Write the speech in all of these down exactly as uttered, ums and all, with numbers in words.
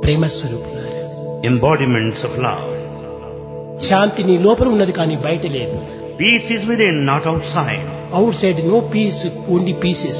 ప్రేమ స్వరూపులారా, embodiments of love. శాంతి నీ లోపల ఉన్నది కానీ బయట లేదు. Peace is within, not outside. Outside no peace, only pieces.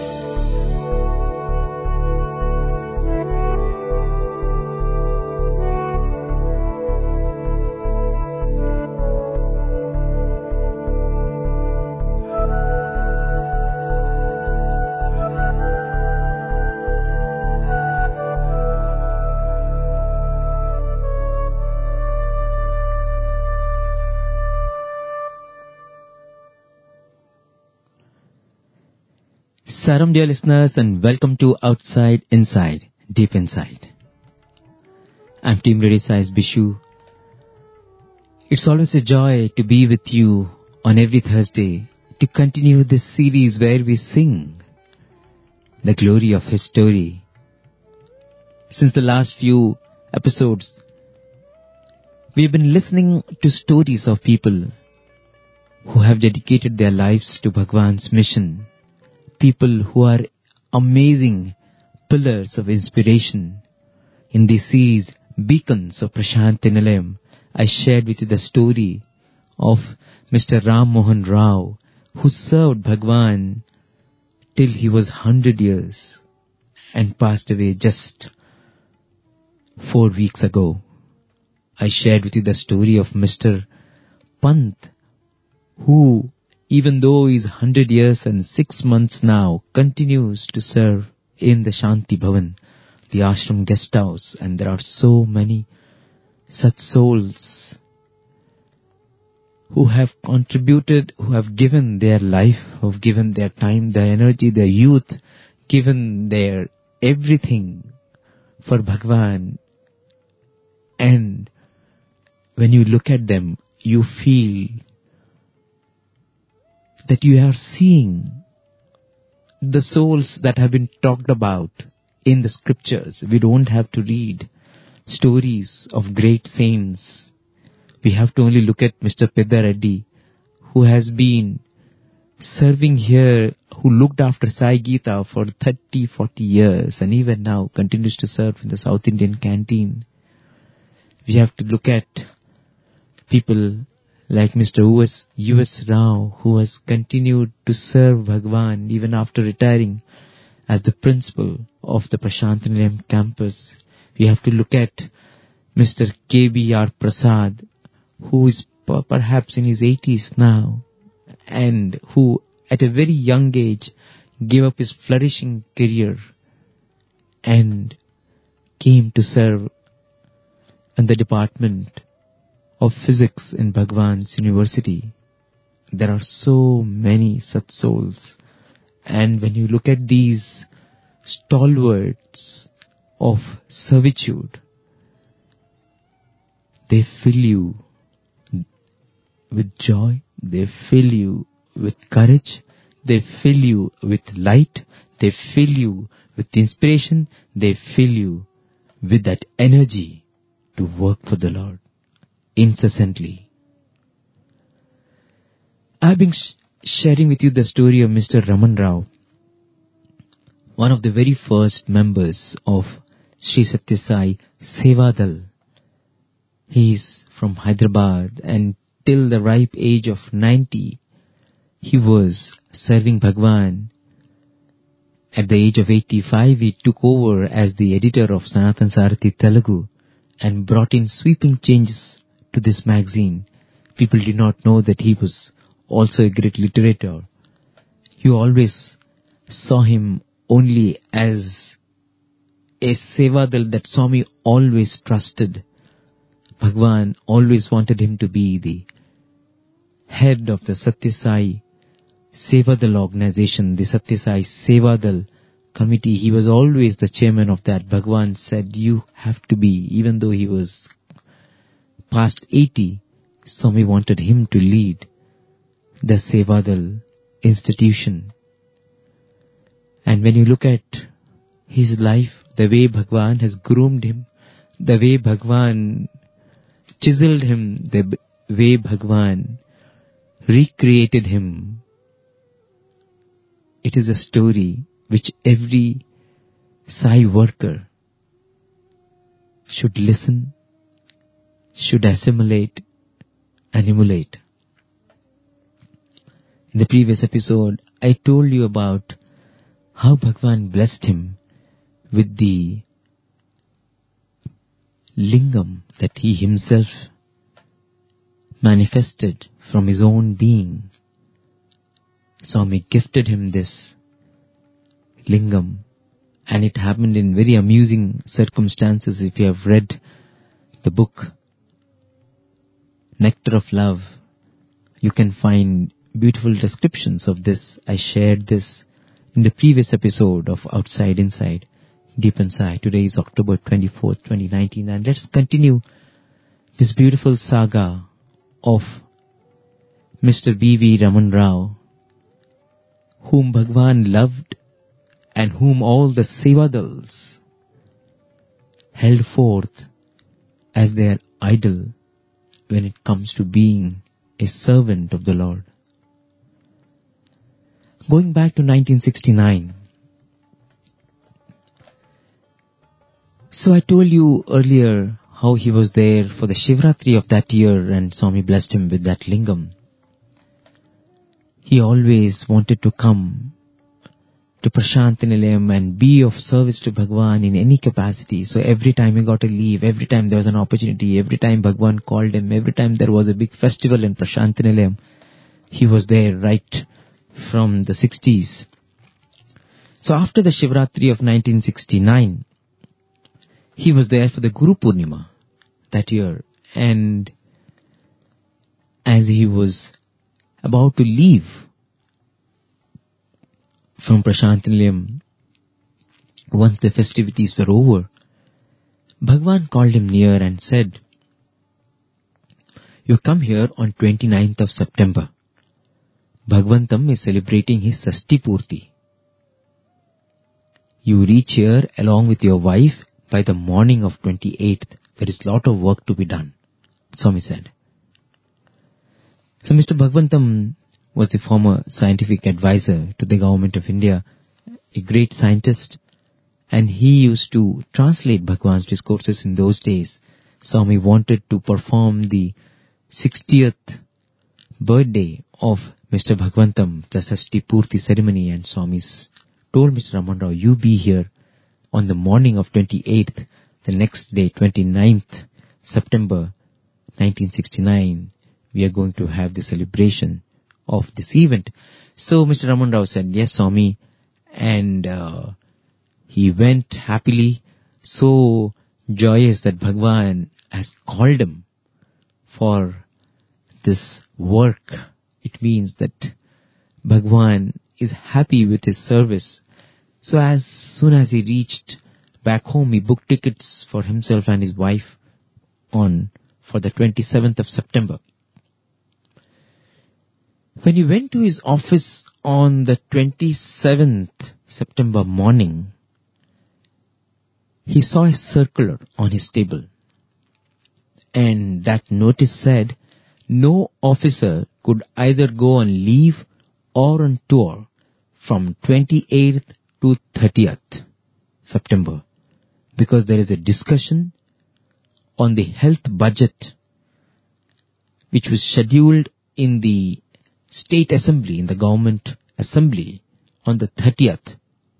Saram, dear listeners, and welcome to Outside Inside, Deep Inside. I'm Team Radio Size Bishu. It's always a joy to be with you on every Thursday to continue this series where we sing the glory of His story. Since the last few episodes, we've been listening to stories of people who have dedicated their lives to Bhagwan's mission. People who are amazing pillars of inspiration. In this series, Beacons of Prashanthi Nilayam, I shared with you the story of Mister Ram Mohan Rao, who served Bhagwan till he was one hundred years and passed away just four weeks ago. I shared with you the story of Mister Pant, who even though he is one hundred years and six months now, continues to serve in the Shanti Bhavan, the ashram guest house. And there are so many such souls who have contributed, who have given their life, who have given their time, their energy, their youth, given their everything for Bhagwan. And when you look at them, you feel that you are seeing the souls that have been talked about in the scriptures. We don't have to read stories of great saints. We have to only look at Mister Pedda Reddy, who has been serving here, who looked after Sai Gita for thirty, forty years and even now continues to serve in the South Indian canteen. We have to look at people like Mister U S Rao, who has continued to serve Bhagwan even after retiring as the principal of the Prashanthi Nilayam campus. We have to look at Mister K B R Prasad, who is p- perhaps in his eighties now, and who at a very young age gave up his flourishing career and came to serve in the department of physics in Bhagwan's University. There are so many such souls. And when you look at these stalwarts of servitude, they fill you with joy, they fill you with courage, they fill you with light, they fill you with inspiration, they fill you with that energy to work for the Lord incessantly. I've been sh- sharing with you the story of Mister Raman Rao, one of the very first members of Sri Satya Sai Sevadal. He is from Hyderabad, and till the ripe age of ninety, he was serving Bhagwan. At the age of eighty-five, he took over as the editor of Sanatan Sarathi Telugu and brought in sweeping changes to this magazine. People did not know that he was also a great literator. You always saw him only as a Sevadal that Swami always trusted. Bhagwan always wanted him to be the head of the Satya Sai Sevadal organization, the Satya Sai Sevadal committee. He was always the chairman of that. Bhagwan said, you have to be, even though he was past eighty, Swami wanted him to lead the Sevadal institution. And when you look at his life, the way Bhagwan has groomed him, the way Bhagwan chiseled him, the b- way Bhagwan recreated him, it is a story which every Sai worker should listen, should assimilate and emulate. In the previous episode, I told you about how Bhagwan blessed him with the lingam that he himself manifested from his own being. Swami gifted him this lingam, and it happened in very amusing circumstances. If you have read the book Nectar of Love, you can find beautiful descriptions of this. I shared this in the previous episode of Outside Inside, Deep Inside. Today is October twenty-fourth, twenty nineteen, and let's continue this beautiful saga of Mister B V Raman Rao, whom Bhagwan loved and whom all the Sevadals held forth as their idol when it comes to being a servant of the Lord. Going back to nineteen sixty-nine, so I told you earlier how he was there for the Shivratri of that year and Swami blessed him with that lingam. He always wanted to come to Prashanti Nilayam and be of service to Bhagwan in any capacity. So every time he got a leave, every time there was an opportunity, every time Bhagwan called him, every time there was a big festival in Prashanti Nilayam, he was there right from the sixties. So after the Shivratri of nineteen sixty-nine, he was there for the Guru Purnima that year, and as he was about to leave from Prashanti Nilayam, once the festivities were over, Bhagwan called him near and said, "You come here on twenty-ninth of September. Bhagwantam is celebrating his Sashti Purti. You reach here along with your wife by the morning of twenty-eighth. There is lot of work to be done," Swami said. So Mister Bhagwantam was the former scientific advisor to the government of India, a great scientist, and he used to translate Bhagwan's discourses in those days. Swami wanted to perform the sixtieth birthday of Mister Bhagwantam, the Sashti Purti ceremony, and Swami told Mister Raman Rao, "You be here on the morning of twenty-eighth, the next day, twenty-ninth September nineteen sixty-nine, we are going to have the celebration of this event." So Mister Raman Rao said, "Yes, Swami," and uh, he went happily, so joyous that Bhagwan has called him for this work. It means that Bhagwan is happy with his service. So as soon as he reached back home, he booked tickets for himself and his wife on for the twenty-seventh of September. When he went to his office on the twenty-seventh September morning, he saw a circular on his table, and that notice said, "No officer could either go on leave or on tour from twenty-eighth to thirtieth September, because there is a discussion on the health budget which was scheduled in the State Assembly, in the Government Assembly on the thirtieth.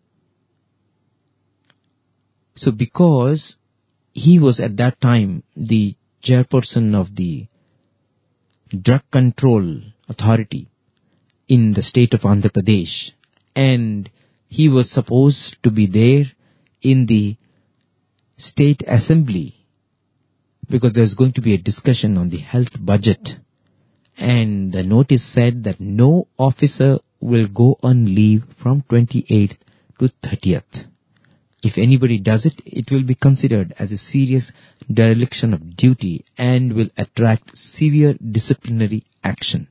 So because he was at that time the chairperson of the Drug Control Authority in the state of Andhra Pradesh, and he was supposed to be there in the State Assembly because there's going to be a discussion on the health budget, and the notice said that no officer will go on leave from twenty-eighth to thirtieth. If anybody does it, it will be considered as a serious dereliction of duty and will attract severe disciplinary action.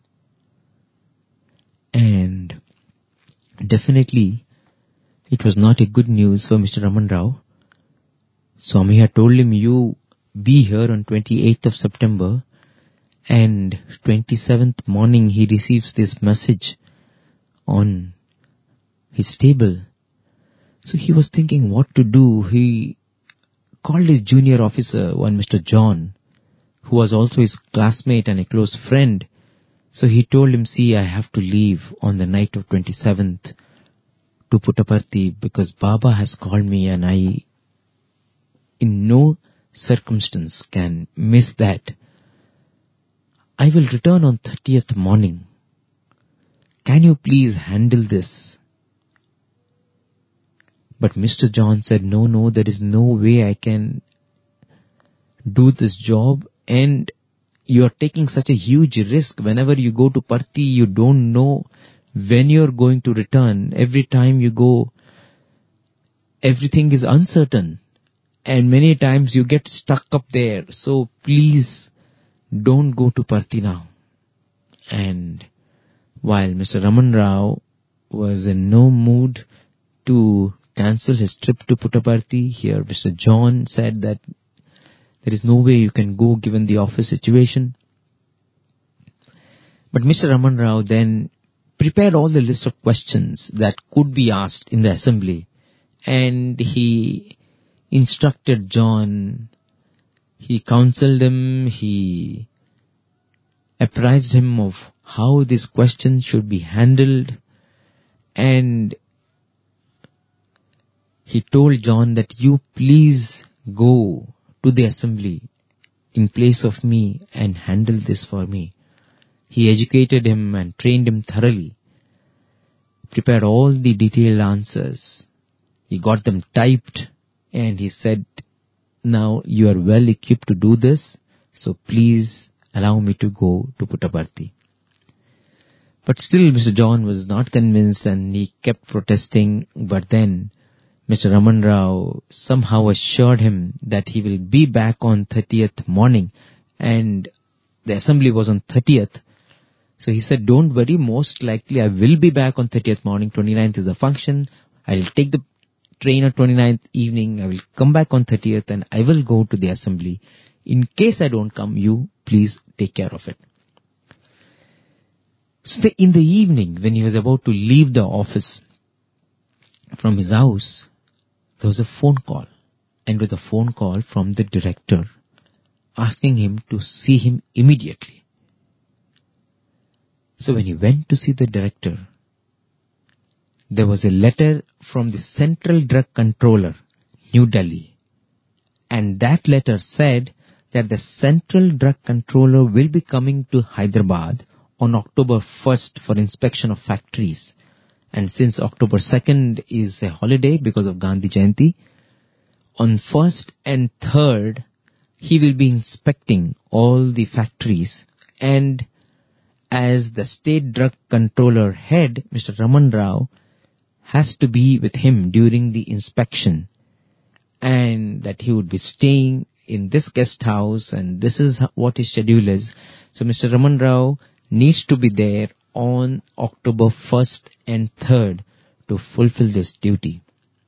And definitely, it was not a good news for Mister Raman Rao. Swami had told him, "You be here on twenty-eighth of September," and twenty-seventh morning he receives this message on his table. So he was thinking what to do. He called his junior officer, one Mister John, who was also his classmate and a close friend. So he told him, see, I have to leave on the night of twenty-seventh to Puttaparthi because Baba has called me and I in no circumstance can miss that. I will return on thirtieth morning. Can you please handle this? But Mister John said, no, no, there is no way I can do this job, and you are taking such a huge risk. Whenever you go to Parthi, you don't know when you are going to return. Every time you go, everything is uncertain, and many times you get stuck up there. So please don't go to Parthi now. And while Mister Raman Rao was in no mood to cancel his trip to Puttaparthi, here Mister John said that there is no way you can go given the office situation. But Mister Raman Rao then prepared all the list of questions that could be asked in the assembly, and he instructed John, he counseled him, he apprised him of how these questions should be handled, and he told John that you please go to the assembly in place of me and handle this for me. He educated him and trained him thoroughly, prepared all the detailed answers. He got them typed and he said, now you are well equipped to do this, so please allow me to go to Puttaparthi. But still Mister John was not convinced and he kept protesting, but then Mister Raman Rao somehow assured him that he will be back on thirtieth morning, and the assembly was on thirtieth. So he said, don't worry, most likely I will be back on thirtieth morning, twenty-ninth is the function. I will take the train on twenty-ninth evening, I will come back on thirtieth and I will go to the assembly. In case I don't come, you please take care of it. So the, in the evening, when he was about to leave the office from his house, there was a phone call, and it was a phone call from the director asking him to see him immediately. So when he went to see the director, there was a letter from the Central Drug Controller, New Delhi, and that letter said that the Central Drug Controller will be coming to Hyderabad on October first for inspection of factories. And since October second is a holiday because of Gandhi Jayanti, on first and third, he will be inspecting all the factories. And as the State Drug Controller head, Mister Raman Rao has to be with him during the inspection. And that he would be staying in this guest house, and this is what his schedule is. So Mister Raman Rao needs to be there on October first and third to fulfill this duty.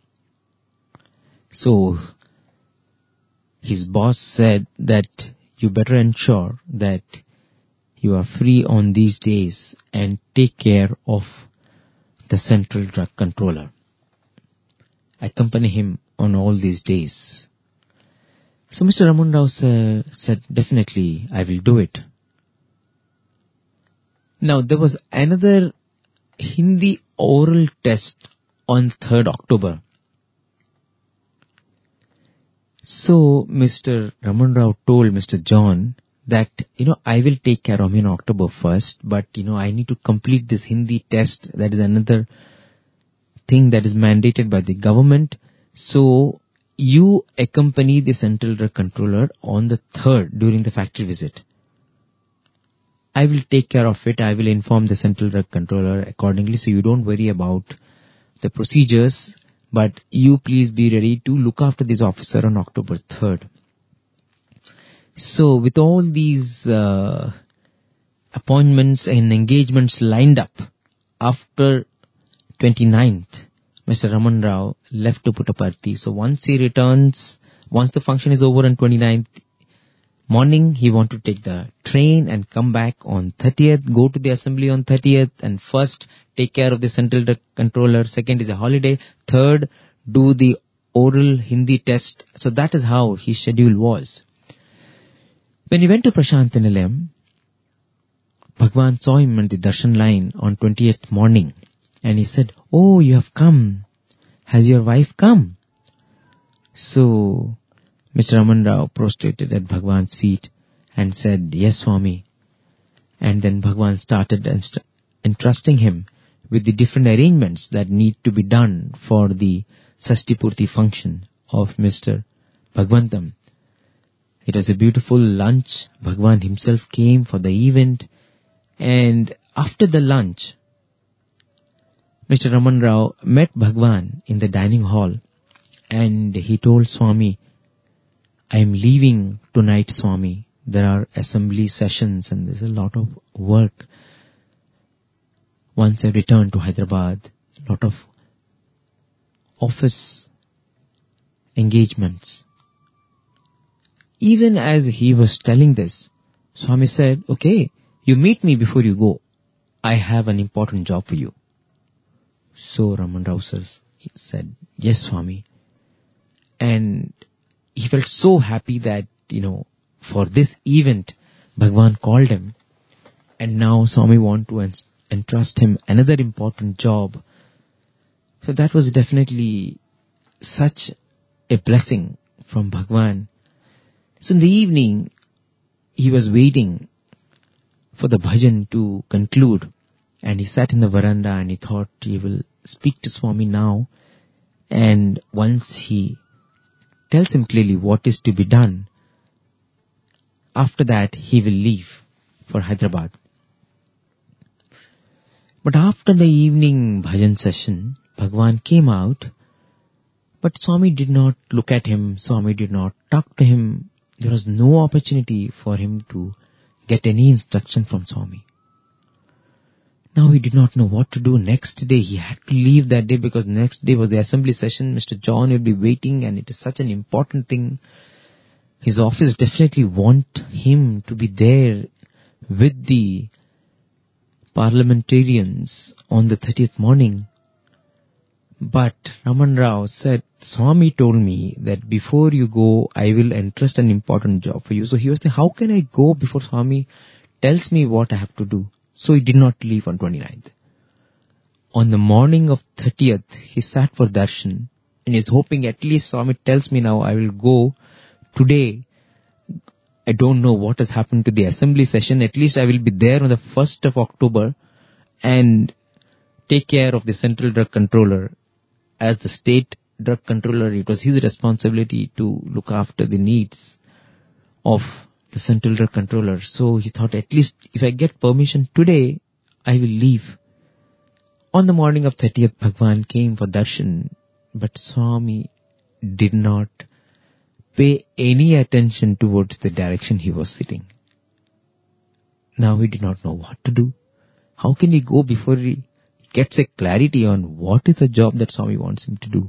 So his boss said that you better ensure that you are free on these days and take care of the Central Drug Controller. Accompany him on all these days. So Mister Raman Rao uh, said, definitely I will do it. Now, there was another Hindi oral test on third October. So, Mister Raman Rao told Mister John that, you know, I will take care of him on October first, but, you know, I need to complete this Hindi test. That is another thing that is mandated by the government. So, you accompany the Central Drug Controller on the third during the factory visit. I will take care of it. I will inform the Central Drug Controller accordingly, so you don't worry about the procedures, but you please be ready to look after this officer on October third. So with all these uh, appointments and engagements lined up, after twenty-ninth, Mister Raman Rao left to Puttaparthi. So once he returns, once the function is over on twenty-ninth, morning, he wanted to take the train and come back on thirtieth, go to the assembly on thirtieth, and first take care of the Central Drug Controller. Second is a holiday. Third, do the oral Hindi test. So that is how his schedule was. When he went to Prasanthi Nilayam, Bhagwan saw him on the darshan line on twentieth morning, and he said, "Oh, you have come. Has your wife come?" So Mister Raman Rao prostrated at Bhagwan's feet and said, "Yes, Swami." And then Bhagwan started enst- entrusting him with the different arrangements that need to be done for the Sashtipurti function of Mister Bhagwantam. It was a beautiful lunch. Bhagwan himself came for the event. And after the lunch, Mister Raman Rao met Bhagwan in the dining hall, and he told Swami, "I am leaving tonight, Swami. There are assembly sessions and there's a lot of work. Once I return to Hyderabad, a lot of office engagements." Even as he was telling this, Swami said, "Okay, you meet me before you go. I have an important job for you." So Raman Rao sir said, "Yes, Swami." And he felt so happy that, you know, for this event, Bhagwan called him. And now Swami want to entrust him another important job. So that was definitely such a blessing from Bhagwan. So in the evening, he was waiting for the bhajan to conclude, and he sat in the veranda and he thought he will speak to Swami now, and once he tells him clearly what is to be done, after that he will leave for Hyderabad. But after the evening bhajan session, Bhagwan came out, but Swami did not look at him, Swami did not talk to him. There was no opportunity for him to get any instruction from Swami. Now he did not know what to do. Next day he had to leave that day because next day was the assembly session. Mister John will be waiting, and it is such an important thing. His office definitely want him to be there with the parliamentarians on the thirtieth morning. But Raman Rao said, "Swami told me that before you go, I will entrust an important job for you." So he was saying, how can I go before Swami tells me what I have to do? So he did not leave on twenty-ninth. On the morning of thirtieth, he sat for darshan, and he's hoping at least Swami tells me now I will go today. I don't know what has happened to the assembly session. At least I will be there on the first of October and take care of the central drug controller. As the state drug controller, it was his responsibility to look after the needs of the central drug controller. So he thought, at least if I get permission today, I will leave. On the morning of thirtieth, Bhagwan came for darshan, but Swami did not pay any attention towards the direction he was sitting. Now he did not know what to do. How can he go before he gets a clarity on what is the job that Swami wants him to do?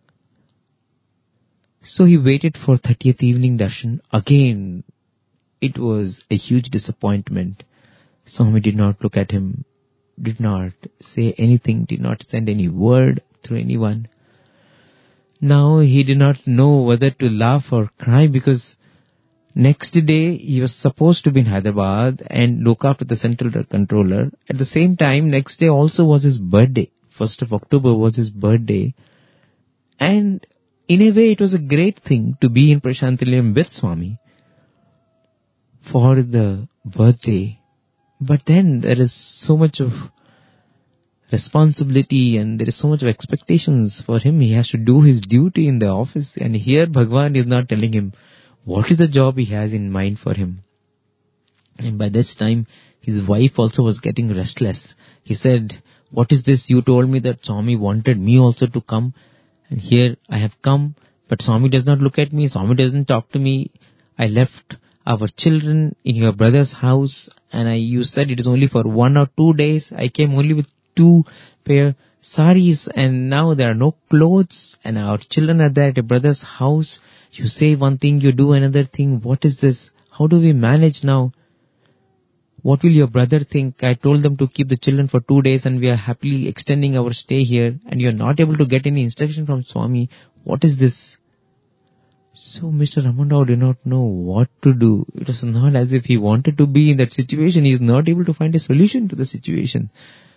So he waited for thirtieth evening darshan. Again, it was a huge disappointment. Swami did not look at him, did not say anything, did not send any word through anyone. Now he did not know whether to laugh or cry, because next day he was supposed to be in Hyderabad and look after the central drug controller. At the same time, next day also was his birthday. first of October was his birthday. And in a way it was a great thing to be in Prasanthi Nilayam with Swami for the birthday. But then there is so much of responsibility and there is so much of expectations for him. He has to do his duty in the office, and here Bhagwan is not telling him what is the job he has in mind for him. And by this time his wife also was getting restless. He said, "What is this? You told me that Swami wanted me also to come, and here I have come, but Swami does not look at me, Swami doesn't talk to me. I left our children in your brother's house, and I, you said it is only for one or two days. I came only with two pair saris, and now there are no clothes, and our children are there at your brother's house. You say one thing, you do another thing. What is this? How do we manage now? What will your brother think? I told them to keep the children for two days and we are happily extending our stay here, and you are not able to get any instruction from Swami. What is this? So Mister Raman Rao did not know what to do. It was not as if he wanted to be in that situation. He is not able to find a solution to the situation.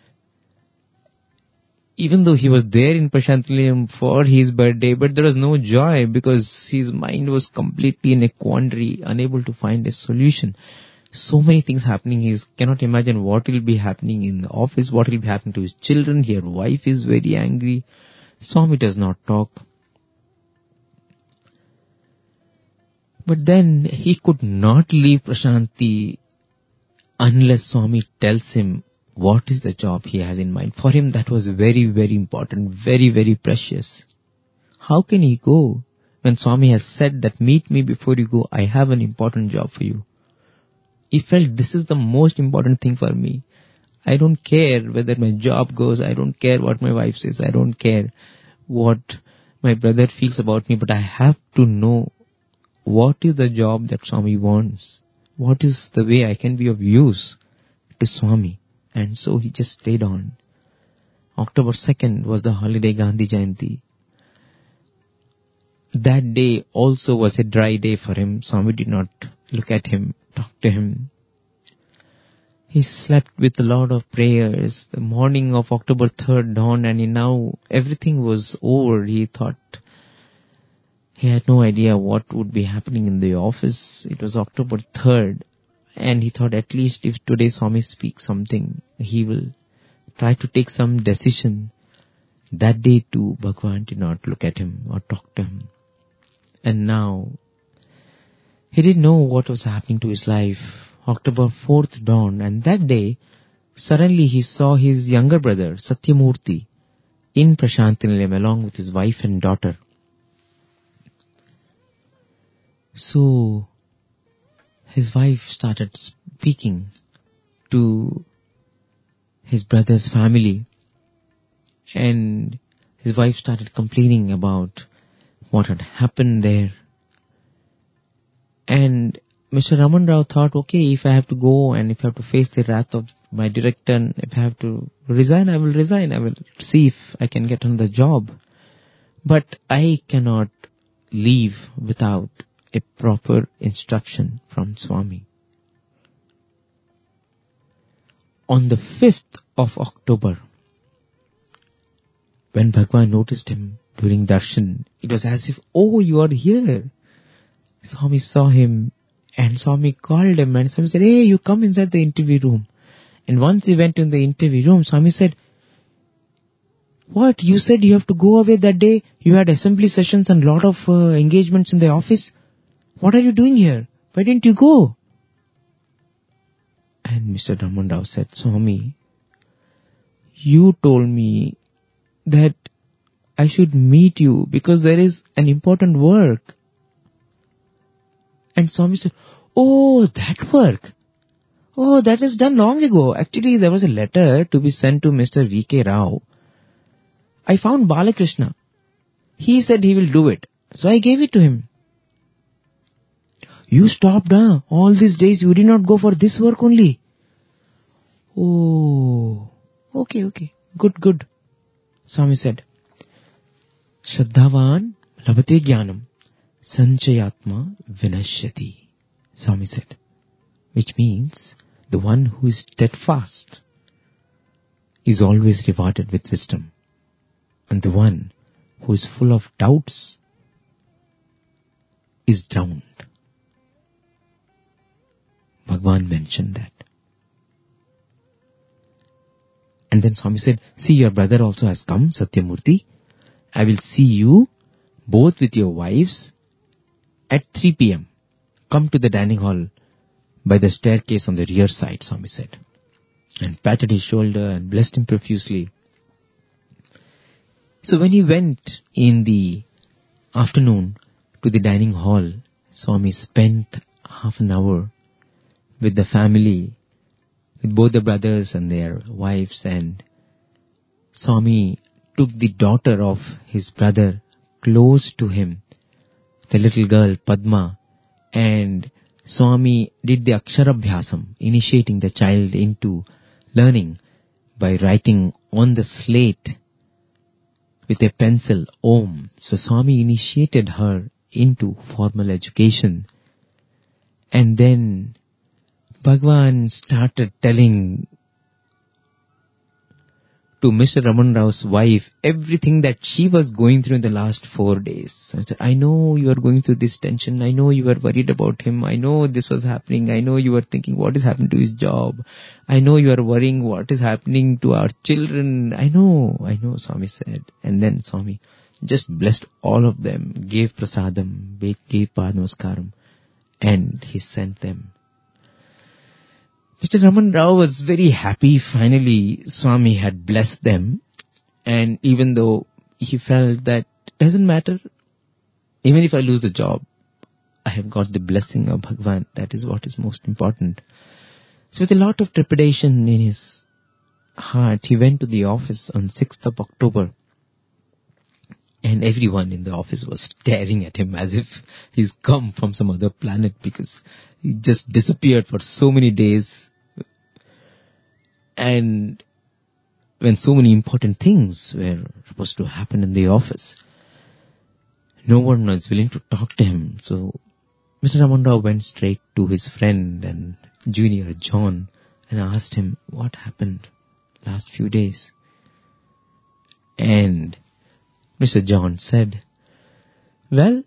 Even though he was there in Prashantinilayam for his birthday, but there was no joy because his mind was completely in a quandary, unable to find a solution. So many things happening. He cannot imagine what will be happening in the office, what will be happening to his children. His wife is very angry. Swami does not talk. But then he could not leave Prashanti unless Swami tells him what is the job he has in mind. For him that was very, very important, very, very precious. How can he go when Swami has said that meet me before you go, I have an important job for you. He felt this is the most important thing for me. I don't care whether my job goes, I don't care what my wife says, I don't care what my brother feels about me, but I have to know what is the job that Swami wants. What is the way I can be of use to Swami? And so he just stayed on. October second was the holiday Gandhi Jayanti. That day also was a dry day for him. Swami did not look at him, talk to him. He slept with a lot of prayers. The morning of October third dawned and he now everything was over. He thought he had no idea what would be happening in the office. It was October third. And he thought at least if today Swami speaks something, he will try to take some decision. That day too, Bhagwan did not look at him or talk to him. And now, he didn't know what was happening to his life. October fourth dawned and that day, suddenly he saw his younger brother, Satyamurthy, in Prashantinilayam along with his wife and daughter. So, his wife started speaking to his brother's family and his wife started complaining about what had happened there. And Mister Raman Rao thought, okay, if I have to go and if I have to face the wrath of my director, and if I have to resign, I will resign. I will see if I can get another job. But I cannot leave without a proper instruction from Swami. On the fifth of October, when Bhagwan noticed him during darshan, it was as if, oh, you are here. Swami saw him and Swami called him and Swami said, hey, you come inside the interview room. And once he went in the interview room, Swami said, what, you said you have to go away that day? You had assembly sessions and lot of uh, engagements in the office. What are you doing here? Why didn't you go? And Mister Raman Rao said, Swami, you told me that I should meet you because there is an important work. And Swami said, oh, that work. Oh, that is done long ago. Actually, there was a letter to be sent to Mister V K Rao. I found Balakrishna. He said he will do it. So I gave it to him. You stopped, huh? All these days you did not go for this work only. Oh, okay, okay. Good, good. Swami said, Shraddhavan labhate jnanam sanchayatma vinashyati. Swami said, which means the one who is steadfast is always rewarded with wisdom. And the one who is full of doubts is drowned. Bhagwan mentioned that. And then Swami said, see, your brother also has come, Satyamurthy. I will see you both with your wives at three p.m. Come to the dining hall by the staircase on the rear side, Swami said. And patted his shoulder and blessed him profusely. So when he went in the afternoon to the dining hall, Swami spent half an hour with the family, with both the brothers and their wives, and Swami took the daughter of his brother close to him, the little girl Padma, and Swami did the Aksharabhyasam, initiating the child into learning by writing on the slate with a pencil, Om. So Swami initiated her into formal education. And then Bhagwan started telling to Mister Raman Rao's wife everything that she was going through in the last four days. I said, I know you are going through this tension. I know you are worried about him. I know this was happening. I know you are thinking what is happening to his job. I know you are worrying what is happening to our children. I know, I know, Swami said. And then Swami just blessed all of them, gave prasadam, gave padnamaskaram, and he sent them. Mister Raman Rao was very happy. Finally, Swami had blessed them. And even though he felt that it doesn't matter, even if I lose the job, I have got the blessing of Bhagwan. That is what is most important. So with a lot of trepidation in his heart, he went to the office on sixth of October. And everyone in the office was staring at him as if he's come from some other planet, because he just disappeared for so many days. And when so many important things were supposed to happen in the office, no one was willing to talk to him. So Mister Raman Rao went straight to his friend and junior John and asked him what happened last few days. And Mister John said, well,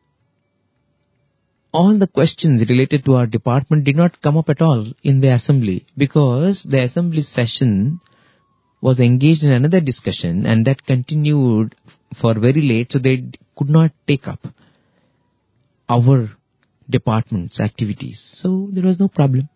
all the questions related to our department did not come up at all in the assembly, because the assembly session was engaged in another discussion and that continued for very late, so they could not take up our department's activities. So there was no problem.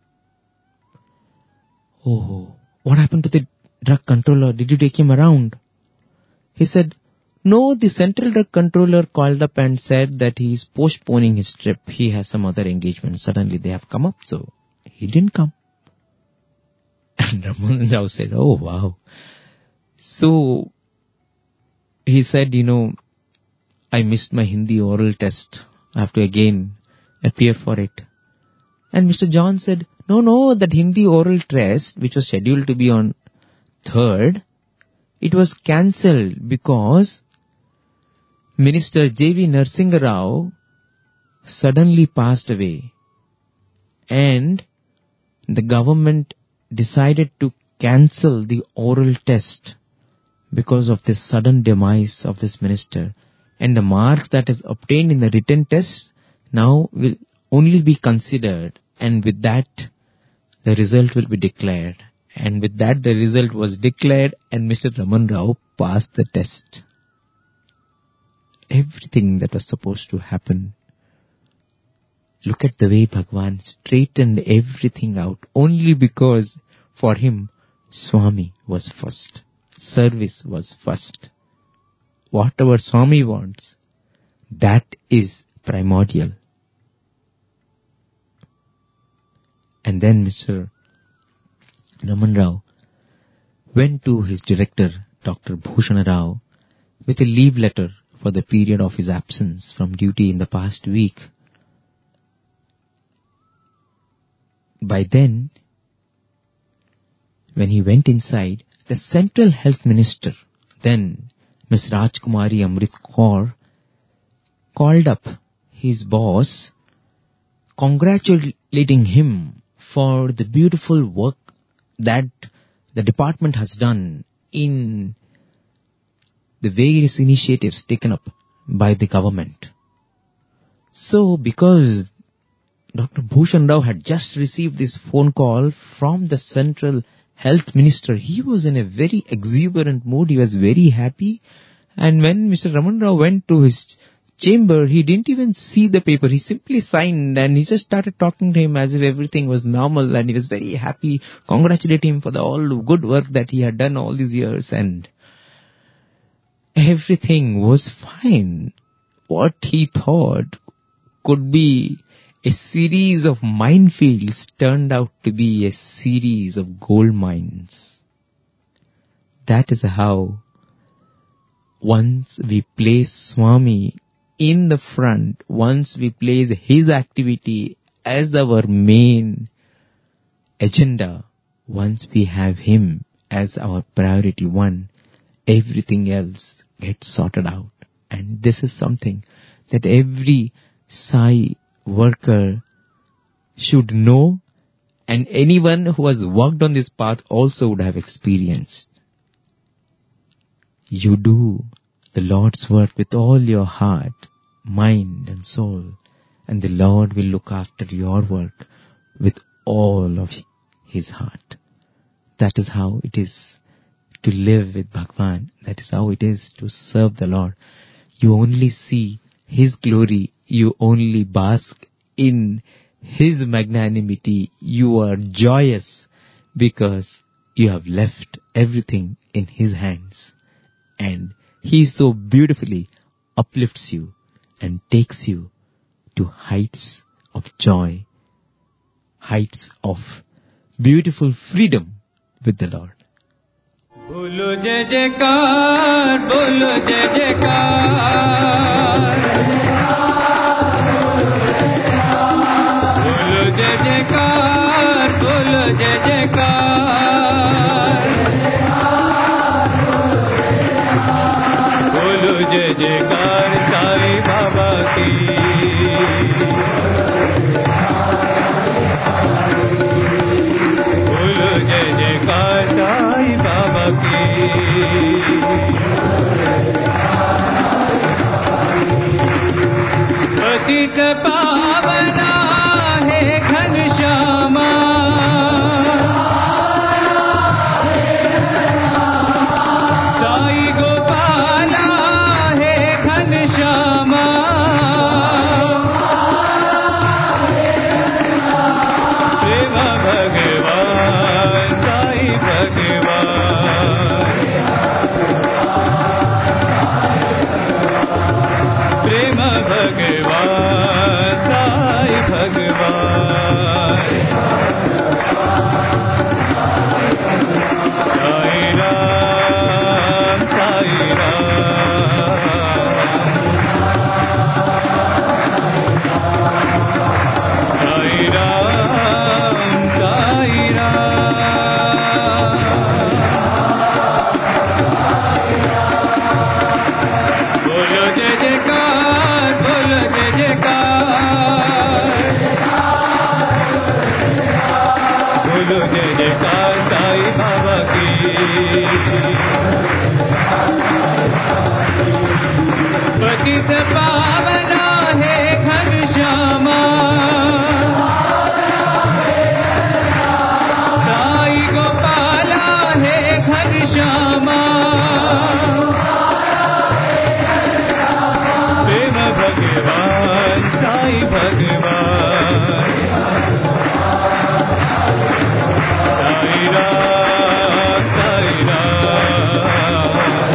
Oh, what happened to the drug controller? Did you take him around? He said, no, the central drug controller called up and said that he is postponing his trip. He has some other engagement. Suddenly they have come up, so he didn't come. And Raman Rao said, oh wow. So he said, you know, I missed my Hindi oral test. I have to again appear for it. And Mister John said, no, no, that Hindi oral test, which was scheduled to be on third, it was cancelled because Minister J V Narasimha Rao suddenly passed away, and the government decided to cancel the oral test because of this sudden demise of this minister. And the marks that is obtained in the written test now will only be considered, and with that the result will be declared. And with that the result was declared, and Mister Raman Rao passed the test. Everything that was supposed to happen. Look at the way Bhagwan straightened everything out, only because for him Swami was first. Service was first. Whatever Swami wants, that is primordial. And then Mister Raman Rao went to his director, Doctor Bhushan Rao, with a leave letter for the period of his absence from duty in the past week. By then, when he went inside, the Central Health Minister, then Miss Rajkumari Amrit Kaur, called up his boss, congratulating him for the beautiful work that the department has done in the various initiatives taken up by the government. So, because Doctor Bhushan Rao had just received this phone call from the Central Health Minister, he was in a very exuberant mood. He was very happy. And when Mister Raman Rao went to his chamber, he didn't even see the paper. He simply signed, and he just started talking to him as if everything was normal, and he was very happy, congratulating him for the all good work that he had done all these years, and everything was fine. What he thought could be a series of minefields turned out to be a series of gold mines. That is how once we place Swami in the front, once we place his activity as our main agenda, once we have him as our priority one, everything else gets sorted out. And this is something that every Sai worker should know, and anyone who has walked on this path also would have experienced. You do the Lord's work with all your heart, mind and soul, and the Lord will look after your work with all of His heart. That is how it is to live with Bhagwan. That is how it is to serve the Lord. You only see His glory. You only bask in His magnanimity. You are joyous because you have left everything in His hands. And He so beautifully uplifts you and takes you to heights of joy, heights of beautiful freedom with the Lord. बोलो जय जयकार बोलो जय जयकार बोलो जय जयकार बोलो जय जयकार बोलो जय जयकार साईं बाबा की बोलो जय जयकार साईं बाबा की पतित पावना है घनश्यामा साई गोपाला है घनश्यामा प्रेम भगवान साई भगवान प्रेम भगवान साई भगवान साई राम साई राम साई राम साई राम बोलो जय जयकार बोलो जय जयकार बोलो जय जयकार साईं बाबा की पतित पावना है घनश्यामा साई गोपाला है घनश्यामा प्रेम भगवान साईं भगवान साई राम साई राम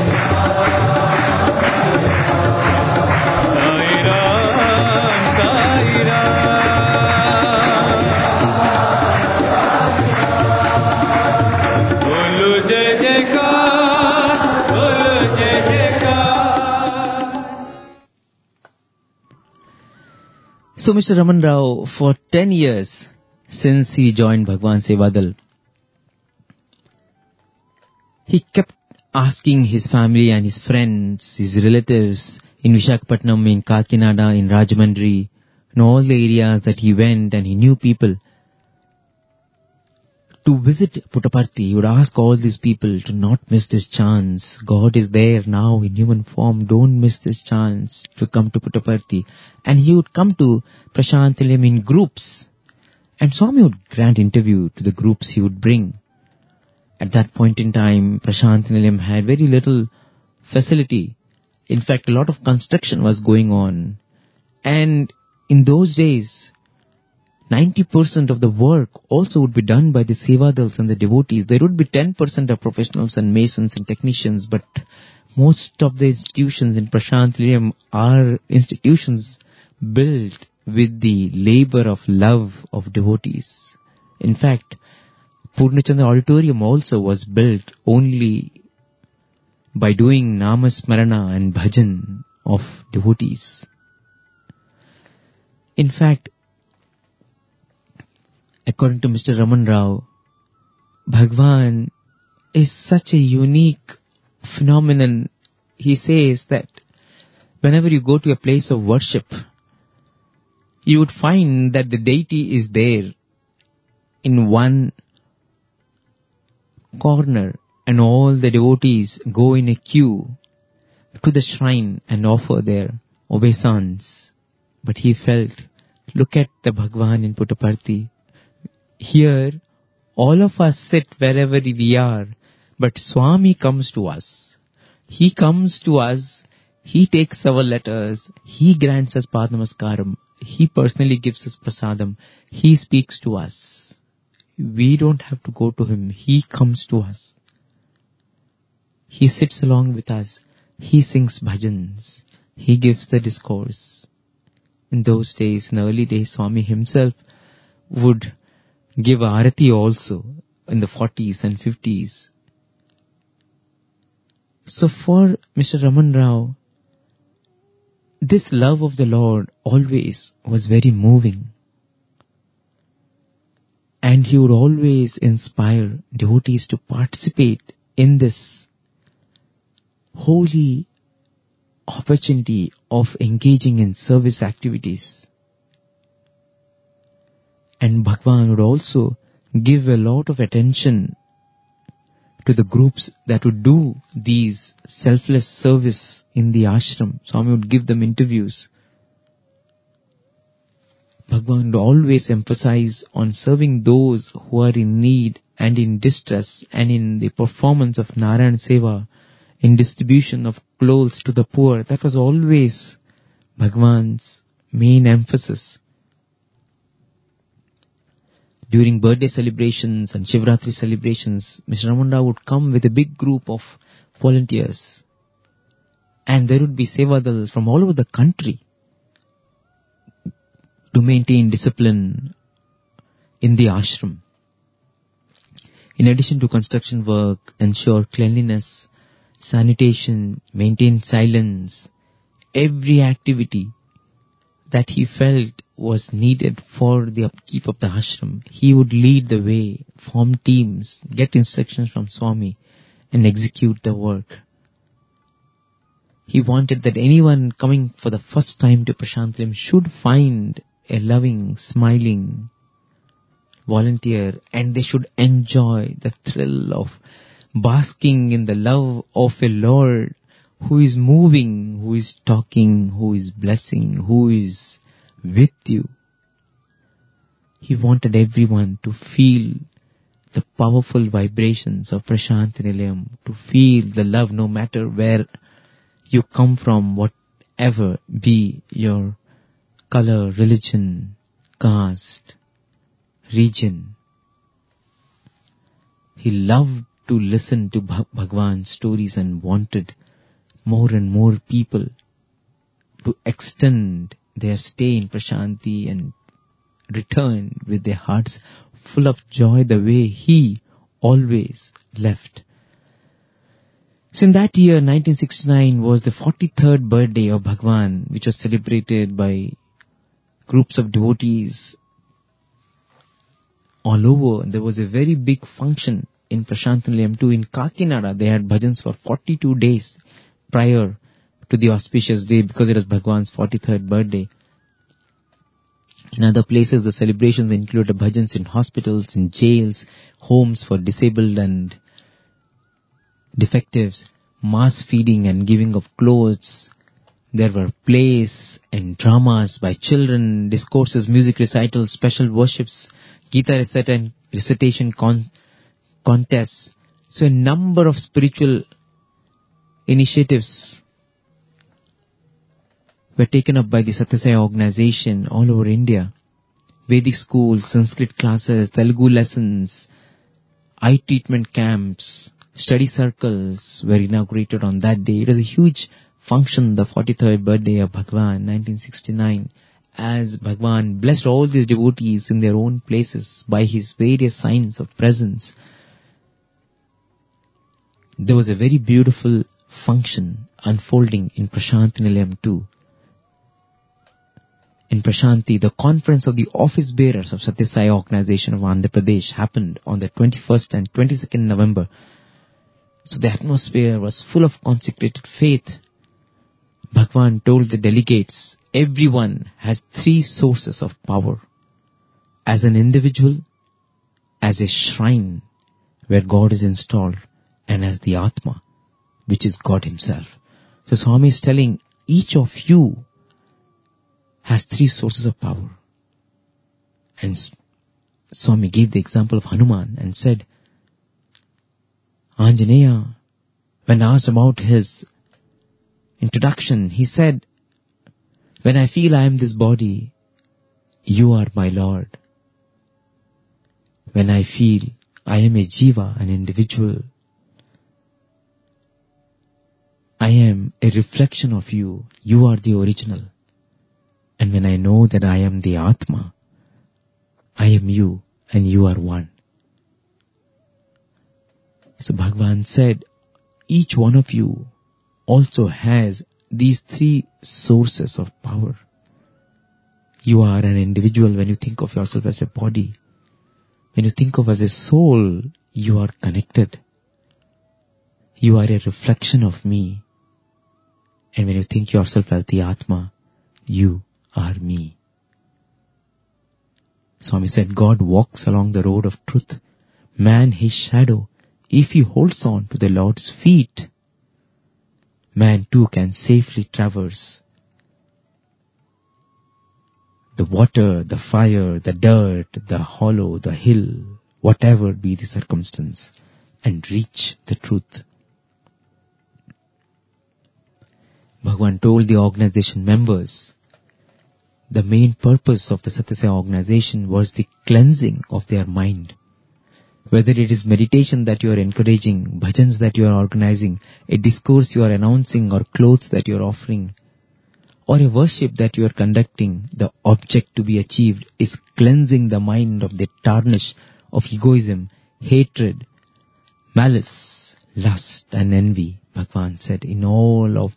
साई राम साई राम बोलो जय जयकार बोलो जय जयकार. So Mister Raman Rao, for ten years since he joined Bhagwan Sevadal, he kept asking his family and his friends, his relatives in Visakhapatnam, in Kakinada, in Rajahmundry, in all the areas that he went, and he knew people, to visit Puttaparthi. He would ask all these people to not miss this chance. God is there now in human form. Don't miss this chance to come to Puttaparthi. And he would come to Prashant Nilayam in groups. And Swami would grant interview to the groups he would bring. At that point in time, Prashant Nilayam had very little facility. In fact, a lot of construction was going on. And in those days, ninety percent of the work also would be done by the Sevadals and the devotees. There would be ten percent of professionals and masons and technicians, but most of the institutions in Prashant Nilayam are institutions built with the labor of love of devotees. In fact, Purnachandra Auditorium also was built only by doing Namasmarana and Bhajan of devotees. In fact, according to Mister Raman Rao, Bhagwan is such a unique phenomenon. He says that whenever you go to a place of worship, you would find that the deity is there in one corner, and all the devotees go in a queue to the shrine and offer their obeisance. But he felt, look at the Bhagwan in Puttaparthi. Here, all of us sit wherever we are, but Swami comes to us. He comes to us, he takes our letters, he grants us Padnamaskaram, he personally gives us prasadam, he speaks to us. We don't have to go to him, he comes to us. He sits along with us, he sings bhajans, he gives the discourse. In those days, in the early days, Swami himself would give arati also in the forties and fifties. So for Mister Raman Rao, this love of the Lord always was very moving. And he would always inspire devotees to participate in this holy opportunity of engaging in service activities. And Bhagwan would also give a lot of attention to the groups that would do these selfless service in the ashram. Swami would give them interviews. Bhagwan would always emphasize on serving those who are in need and in distress, and in the performance of Narayan Seva, in distribution of clothes to the poor. That was always Bhagwan's main emphasis. During birthday celebrations and Shivratri celebrations, Mister Raman Rao would come with a big group of volunteers. And there would be Sevadals from all over the country to maintain discipline in the ashram. In addition to construction work, ensure cleanliness, sanitation, maintain silence, every activity that he felt was needed for the upkeep of the ashram, he would lead the way, form teams, get instructions from Swami, and execute the work. He wanted that anyone coming for the first time to Prashanthalayam should find a loving, smiling volunteer, and they should enjoy the thrill of basking in the love of a Lord who is moving, who is talking, who is blessing, who is with you. He wanted everyone to feel the powerful vibrations of Prashanthalayam, to feel the love no matter where you come from, whatever be your color, religion, caste, region. He loved to listen to Bhagwan's stories and wanted more and more people to extend their stay in Prashanti and return with their hearts full of joy the way he always left. So in that year, nineteen sixty-nine, was the forty-third birthday of Bhagwan, which was celebrated by groups of devotees all over. There was a very big function in Prashanthalayam too. In Kakinada, they had bhajans for forty-two days prior to the auspicious day, because it was Bhagwan's forty-third birthday. In other places, the celebrations included bhajans in hospitals, in jails, homes for disabled and defectives, mass feeding and giving of clothes. There were plays and dramas by children, discourses, music recitals, special worships, Gita recit- recitation con- contests. So a number of spiritual initiatives were taken up by the Satya Sai organization all over India. Vedic schools, Sanskrit classes, Telugu lessons, eye treatment camps, study circles were inaugurated on that day. It was a huge function, the forty-third birthday of Bhagwan, nineteen sixty-nine, as Bhagwan blessed all these devotees in their own places by his various signs of presence. There was a very beautiful function unfolding in Prashanthalayam too. In Prashanti, the conference of the office bearers of Satya Sai organization of Andhra Pradesh happened on the twenty-first and twenty-second November So the atmosphere was full of consecrated faith. Bhagwan told the delegates, everyone has three sources of power. As an individual, as a shrine where God is installed, and as the Atma, which is God himself. So Swami is telling each of you has three sources of power. And Swami gave the example of Hanuman and said, Anjaneya, when asked about his introduction, he said, when I feel I am this body, you are my Lord. When I feel I am a jiva, an individual, I am a reflection of you. You are the original. And when I know that I am the Atma, I am you and you are one. So Bhagavan said, each one of you also has these three sources of power. You are an individual when you think of yourself as a body. When you think of as a soul, you are connected. You are a reflection of me. And when you think yourself as the Atma, you are me. Swami said, God walks along the road of truth. Man his shadow. If he holds on to the Lord's feet, man too can safely traverse the water, the fire, the dirt, the hollow, the hill, whatever be the circumstance, and reach the truth. Bhagavan told the organization members, the main purpose of the Satya Sai organization was the cleansing of their mind. Whether it is meditation that you are encouraging, bhajans that you are organizing, a discourse you are announcing, or clothes that you are offering, or a worship that you are conducting, the object to be achieved is cleansing the mind of the tarnish of egoism, hatred, malice, lust and envy. Bhagavan said, in all of,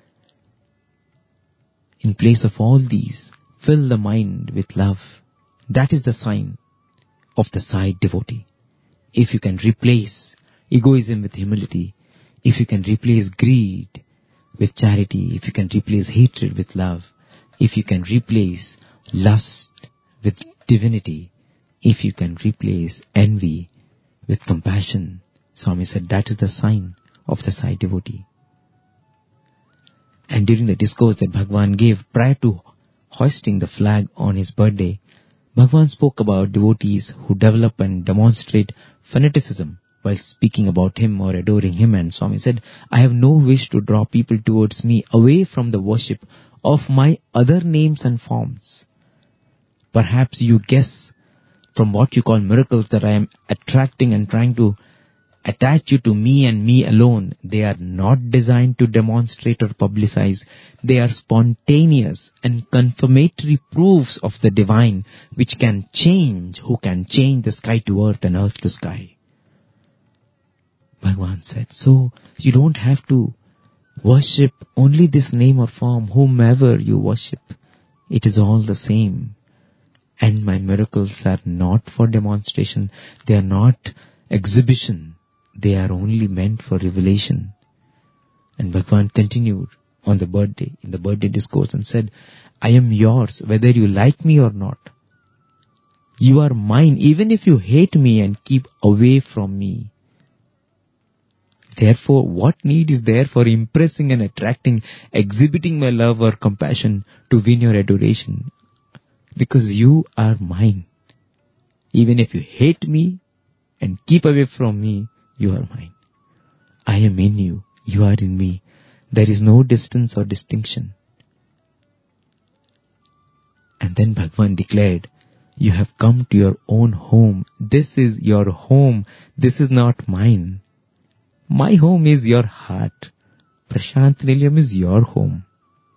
in place of all these, fill the mind with love. That is the sign of the Sai devotee. If you can replace egoism with humility, if you can replace greed with charity, if you can replace hatred with love, if you can replace lust with divinity, if you can replace envy with compassion, Swami said that is the sign of the Sai devotee. And during the discourse that Bhagavan gave prior to hoisting the flag on his birthday, Bhagavan spoke about devotees who develop and demonstrate fanaticism while speaking about him or adoring him. And Swami said, I have no wish to draw people towards me away from the worship of my other names and forms. Perhaps you guess from what you call miracles that I am attracting and trying to attach you to me and me alone. They are not designed to demonstrate or publicize. They are spontaneous and confirmatory proofs of the divine, which can change, who can change the sky to earth and earth to sky. Bhagavan said, so you don't have to worship only this name or form, whomever you worship. It is all the same. And my miracles are not for demonstration. They are not exhibition. They are only meant for revelation. And Bhagavan continued on the birthday, in the birthday discourse, and said, I am yours whether you like me or not. You are mine even if you hate me and keep away from me. Therefore, what need is there for impressing and attracting, exhibiting my love or compassion to win your adoration? Because you are mine. Even if you hate me and keep away from me, you are mine. I am in you. You are in me. There is no distance or distinction. And then Bhagavan declared, you have come to your own home. This is your home. This is not mine. My home is your heart. Prashant Nilayam is your home.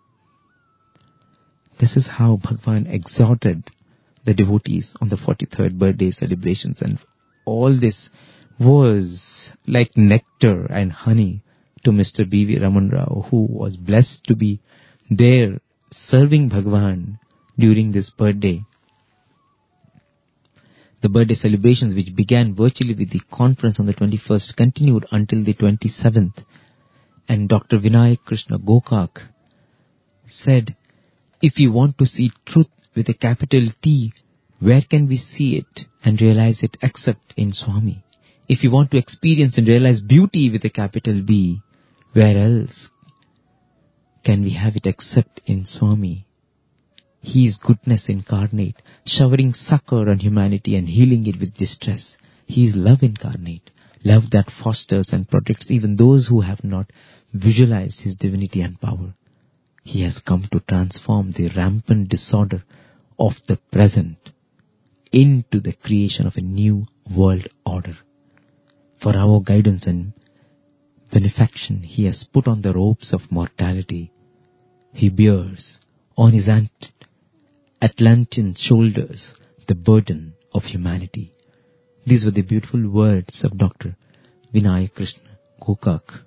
This is how Bhagavan exhorted the devotees on the forty-third birthday celebrations, and all this was like nectar and honey to Mister B V Raman Rao, who was blessed to be there serving Bhagavan during this birthday. The birthday celebrations, which began virtually with the conference on the twenty-first, continued until the twenty-seventh. And Doctor Vinayak Krishna Gokak said, if you want to see truth with a capital T, where can we see it and realize it except in Swami? If you want to experience and realize beauty with a capital B, where else can we have it except in Swami? He is goodness incarnate, showering succor on humanity and healing it with distress. He is love incarnate, love that fosters and protects even those who have not visualized his divinity and power. He has come to transform the rampant disorder of the present into the creation of a new world order. For our guidance and benefaction, he has put on the robes of mortality. He bears on his ant- Atlantean shoulders the burden of humanity. These were the beautiful words of Doctor Vinayak Krishna Gokak,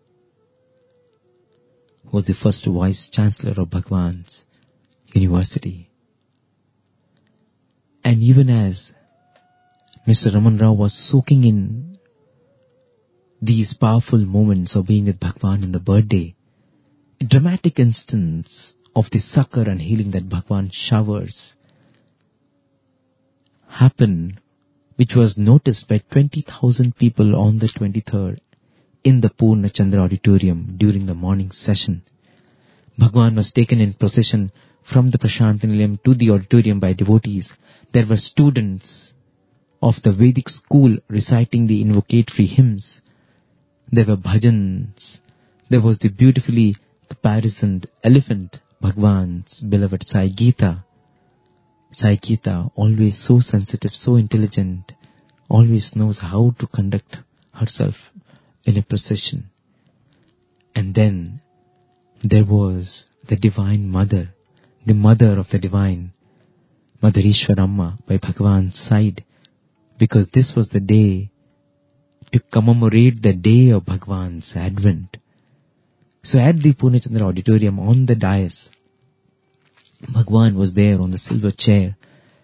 who was the first Vice Chancellor of Bhagwan's University. And even as Mister Raman Rao was soaking in these powerful moments of being with Bhagwan in the birthday, a dramatic instance of the succor and healing that Bhagwan showers happened, which was noticed by twenty thousand people on the twenty-third in the Purna Chandra auditorium during the morning session. Bhagwan was taken in procession from the Prashant Nilayam to the auditorium by devotees. There were students of the Vedic school reciting the invocatory hymns. There were bhajans. There was the beautifully caparisoned elephant, Bhagwan's beloved Sai Gita. Sai Gita, always so sensitive, so intelligent, always knows how to conduct herself in a procession. And then there was the Divine Mother, the Mother of the Divine, Mother Ishwaramma by Bhagwan's side, because this was the day to commemorate the day of Bhagwan's advent. So at the Purna Chandra auditorium on the dais, Bhagwan was there on the silver chair.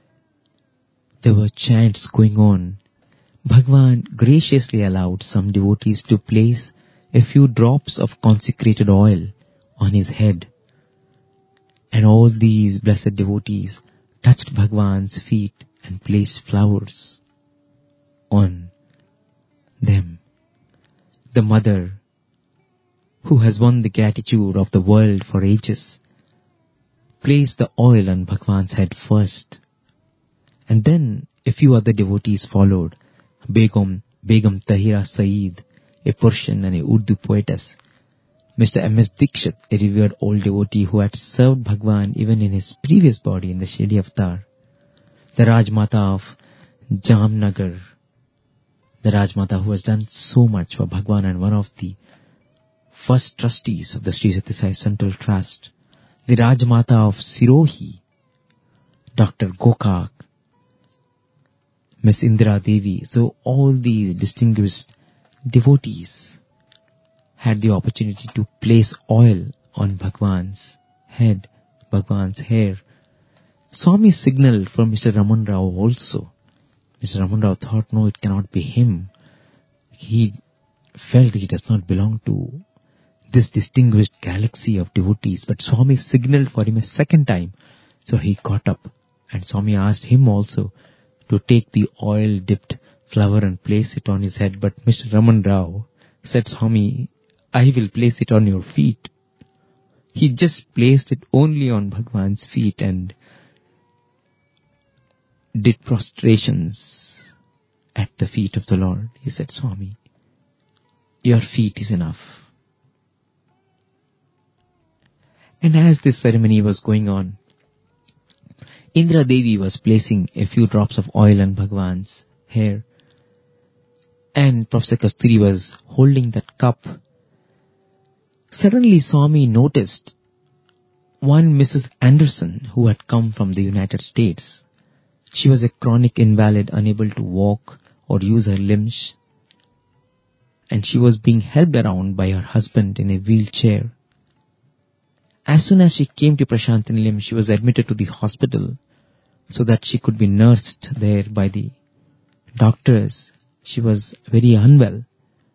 There were chants going on. Bhagwan graciously allowed some devotees to place a few drops of consecrated oil on his head. And all these blessed devotees touched Bhagwan's feet and placed flowers on them. The mother, who has won the gratitude of the world for ages, placed the oil on Bhagwan's head first. And then a few other devotees followed. Begum, Begum Tahira Saeed, a Persian and a Urdu poetess. Mister M S Dikshit, a revered old devotee who had served Bhagwan even in his previous body in the Shirdi Avatar. The Rajmata of Jamnagar, the Rajmata who has done so much for Bhagwan and one of the first trustees of the Sri Sathya Sai Central Trust. The Rajmata of Sirohi, Doctor Gokak, Miss Indira Devi. So all these distinguished devotees had the opportunity to place oil on Bhagwan's head, Bhagwan's hair. Swami signaled for Mister Raman Rao also. Mister Raman Rao thought, no, it cannot be him. He felt he does not belong to this distinguished galaxy of devotees. But Swami signaled for him a second time. So he got up and Swami asked him also to take the oil-dipped flower and place it on his head. But Mister Raman Rao said, Swami, I will place it on your feet. He just placed it only on Bhagwan's feet and did prostrations at the feet of the Lord. He said, Swami, your feet is enough. And as this ceremony was going on, Indra Devi was placing a few drops of oil on Bhagwan's hair. And Professor Kasturi was holding that cup. Suddenly Swami noticed one Missus Anderson who had come from the United States. She was a chronic invalid, unable to walk or use her limbs. And she was being helped around by her husband in a wheelchair. As soon as she came to Prashant Nilayam, she was admitted to the hospital so that she could be nursed there by the doctors, she was very unwell.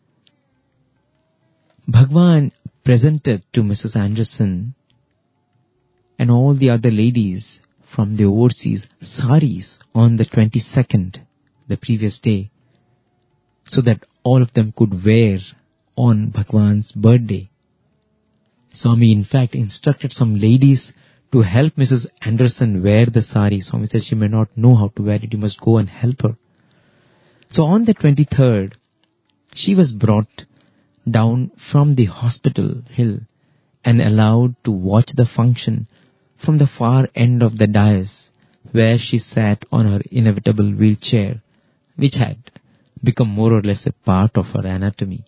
Bhagwan presented to Missus Anderson and all the other ladies from the overseas saris on the twenty-second, the previous day, so that all of them could wear on Bhagwan's birthday. Swami in fact instructed some ladies to help Missus Anderson wear the sari. Swami says she may not know how to wear it, you must go and help her. So on the twenty-third, she was brought down from the hospital hill and allowed to watch the function from the far end of the dais, where she sat on her inevitable wheelchair, which had become more or less a part of her anatomy.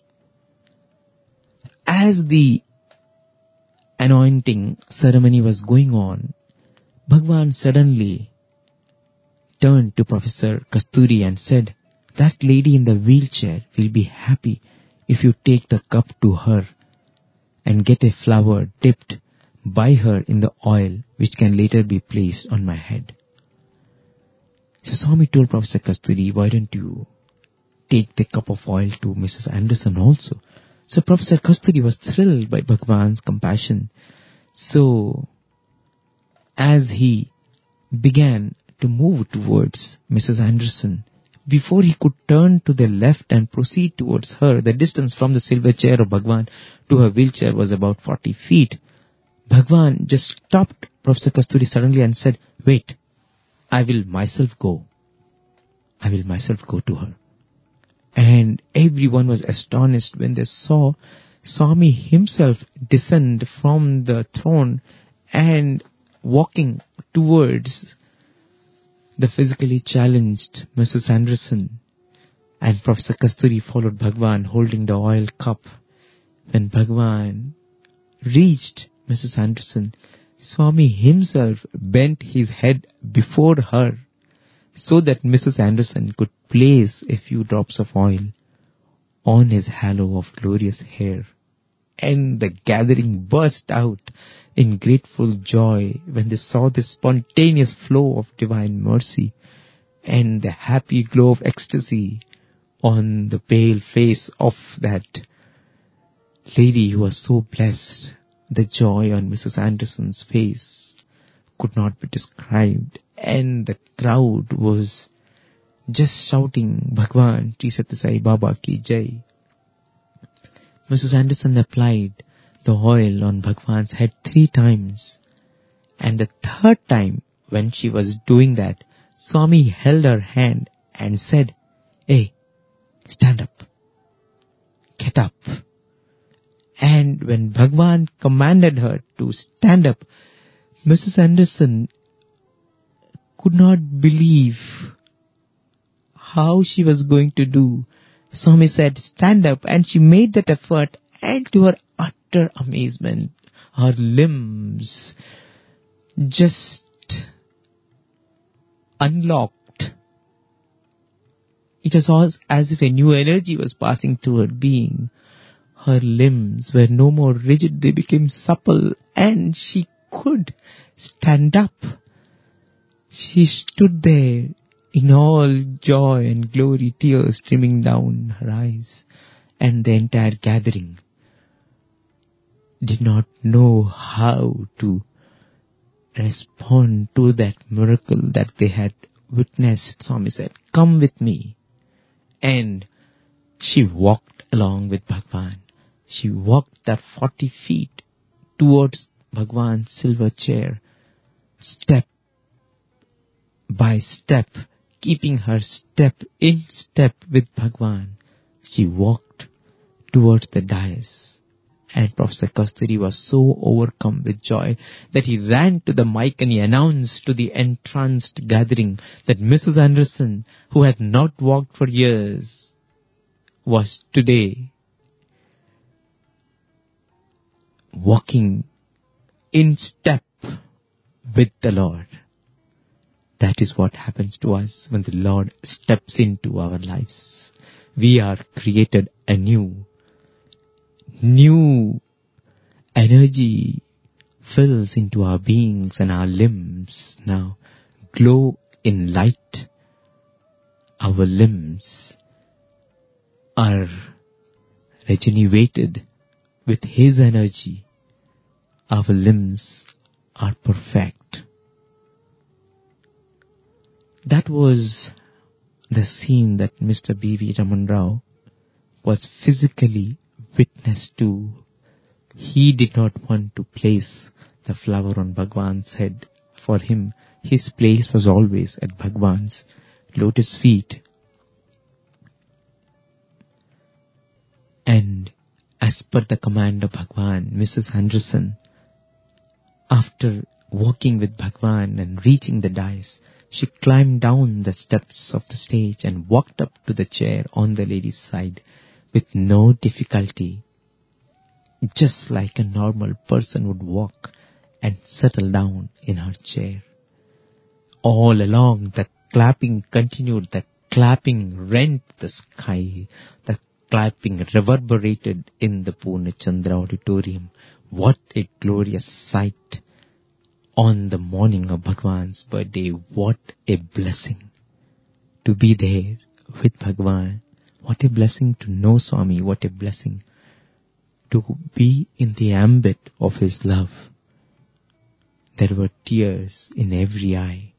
As the anointing ceremony was going on, Bhagwan suddenly turned to Professor Kasturi and said, "That lady in the wheelchair will be happy if you take the cup to her and get a flower dipped by her in the oil, which can later be placed on my head." So Swami told Professor Kasturi, "Why don't you take the cup of oil to Missus Anderson also?" So Professor Kasturi was thrilled by Bhagwan's compassion. So as he began to move towards Missus Anderson, before he could turn to the left and proceed towards her, the distance from the silver chair of Bhagwan to her wheelchair was about forty feet. Bhagwan just stopped Professor Kasturi suddenly and said, "Wait, I will myself go. I will myself go to her." And everyone was astonished when they saw Swami himself descend from the throne and walking towards the physically challenged Missus Anderson. And Professor Kasturi followed Bhagwan holding the oil cup. When Bhagwan reached Missus Anderson, Swami himself bent his head before her so that Missus Anderson could place a few drops of oil on his halo of glorious hair. And the gathering burst out in grateful joy when they saw this spontaneous flow of divine mercy and the happy glow of ecstasy on the pale face of that lady who was so blessed. The joy on Missus Anderson's face could not be described, and the crowd was just shouting, "Bhagwan Sri Sathya Sai Baba Ki Jai." Missus Anderson applied the oil on Bhagwan's head three times, and the third time when she was doing that, Swami held her hand and said, "Hey, stand up, get up." And when Bhagwan commanded her to stand up, Missus Anderson could not believe how she was going to do. Swami said, "Stand up," and she made that effort, and to her utter amazement, her limbs just unlocked. It was as if a new energy was passing through her being. Her limbs were no more rigid, they became supple, and she could stand up. She stood there in all joy and glory, tears streaming down her eyes, and the entire gathering did not know how to respond to that miracle that they had witnessed. Swami said, "Come with me." And she walked along with Bhagwan. She walked that forty feet towards Bhagwan's silver chair, step by step, keeping her step in step with Bhagwan. She walked towards the dais. And Professor Kasturi was so overcome with joy that he ran to the mic and he announced to the entranced gathering that Missus Anderson, who had not walked for years, was today walking in step with the Lord. That is what happens to us when the Lord steps into our lives. We are created anew. New energy fills into our beings, and our limbs now glow in light. our limbs are regenerated with His energy, our limbs are perfect. That was the scene that Mister B V Raman Rao was physically witness to. He did not want to place the flower on Bhagwan's head. For him, his place was always at Bhagwan's lotus feet. And as per the command of Bhagwan, Missus Anderson, after walking with Bhagwan and reaching the dais, she climbed down the steps of the stage and walked up to the chair on the lady's side with no difficulty, just like a normal person would walk and settle down in her chair. All along, the clapping continued. The clapping rent the sky. The clapping reverberated in the Purna Chandra auditorium. What a glorious sight on the morning of Bhagwan's birthday. What a blessing to be there with Bhagwan. What a blessing to know Swami. What a blessing to be in the ambit of His love. There were tears in every eye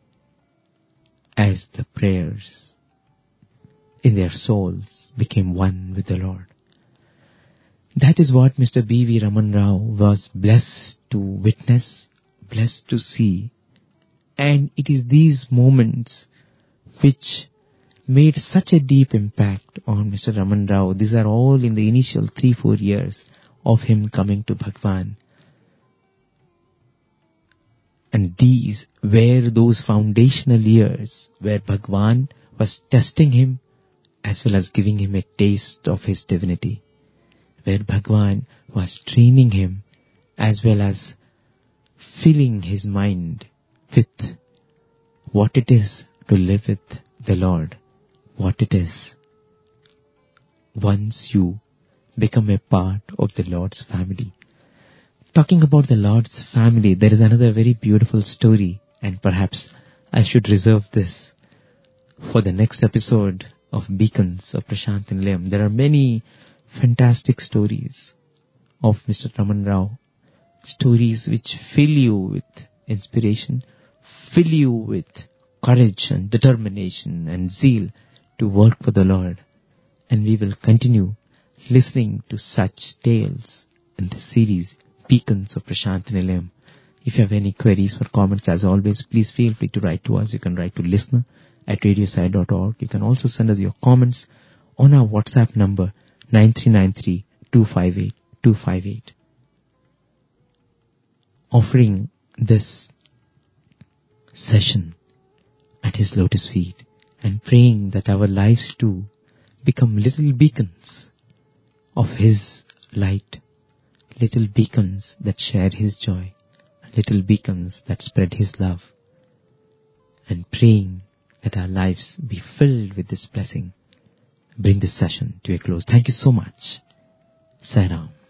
as the prayers in their souls became one with the Lord. That is what Mister B V Raman Rao was blessed to witness, blessed to see. And it is these moments which made such a deep impact on Mister Raman Rao. These are all in the initial three, four years of him coming to Bhagwan. And these were those foundational years where Bhagwan was testing him as well as giving him a taste of his divinity. Where Bhagwan was training him as well as filling his mind with what it is to live with the Lord. What it is once you become a part of the Lord's family. Talking about the Lord's family, there is another very beautiful story, and perhaps I should reserve this for the next episode of Beacons of Prashant Nilayam. There are many fantastic stories of Mister Raman Rao, stories which fill you with inspiration, fill you with courage and determination and zeal to work for the Lord. And we will continue listening to such tales in the series Beacons of Prashant Nilayam. If you have any queries or comments, as always, please feel free to write to us. You can write to listener at radiosai dot org. You can also send us your comments on our WhatsApp number nine three nine three, two five eight, two five eight. Offering this session at His lotus feet and praying that our lives too become little beacons of His light, little beacons that share His joy, little beacons that spread His love, and praying that our lives be filled with this blessing. Bring this session to a close. Thank you so much. Sai Ram.